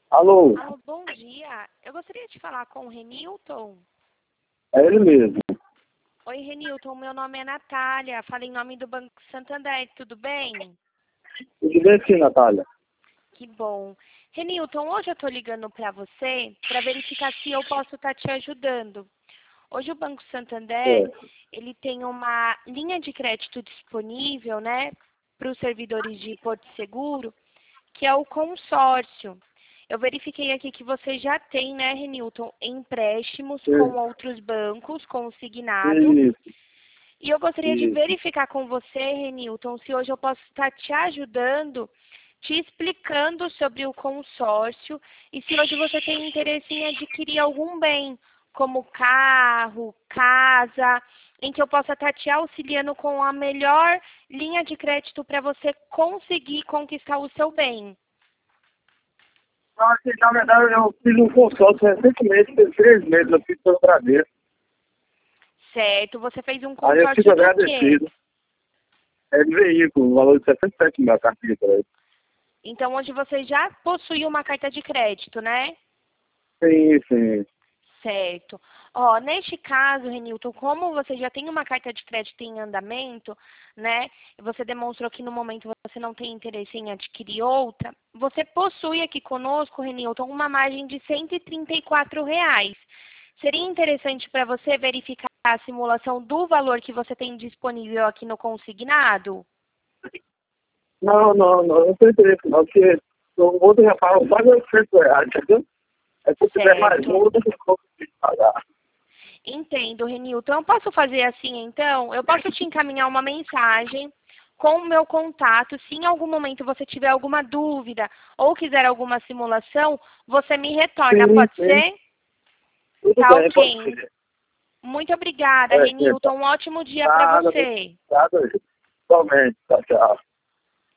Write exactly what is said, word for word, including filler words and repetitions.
Alô, Alô, bom dia. Eu gostaria de falar com o Renilton. é ele mesmo. Oi, Renilton, meu nome é Natália. Falo em nome do Banco Santander, tudo bem? Tudo bem sim, Natália? Que bom. Renilton, hoje eu estou ligando para você para verificar se eu posso estar te ajudando. Hoje o Banco Santander, É. ele tem uma linha de crédito disponível, né, para os servidores de Porto Seguro, que é o consórcio. Eu verifiquei aqui que você já tem, né, Renilton, empréstimos com Isso, outros bancos, consignado. isso, E eu gostaria de isso. verificar com você, Renilton, se hoje eu posso estar te ajudando, te explicando sobre o consórcio e se hoje você tem interesse em adquirir algum bem, como carro, casa, em que eu possa estar te auxiliando com a melhor linha de crédito para você conseguir conquistar o seu bem. Não, assim, na verdade, eu fiz um consórcio recentemente, tem três meses, eu fiz pelo Bradesco. Certo, você fez um Aí eu fico consórcio do quê? agradecido. É de veículo, o valor de setenta e sete mil a carta de crédito. Então, hoje você já possui uma carta de crédito, né? Sim, sim. Certo. Ó, neste caso, Renilton, como você já tem uma carta de crédito em andamento, né? E você demonstrou que no momento você não tem interesse em adquirir outra, você possui aqui conosco, Renilton, uma margem de cento e trinta e quatro reais. Seria interessante para você verificar a simulação do valor que você tem disponível aqui no consignado? Não, não, não, não tem interesse não, porque o outro já paga quase oitocentos reais, entendeu? É se eu tiver mais Certo. um, eu não consigo pagar. Entendo, Renilton. Eu posso fazer assim, então? Eu posso te encaminhar uma mensagem com o meu contato. Se em algum momento você tiver alguma dúvida ou quiser alguma simulação, você me retorna, Sim, pode sim. ser? Tudo Tá bem, pode ok. ser. Muito obrigada, É, sim, Renilton. Um ótimo dia para nada, você. nada. Somente, tchau, tchau.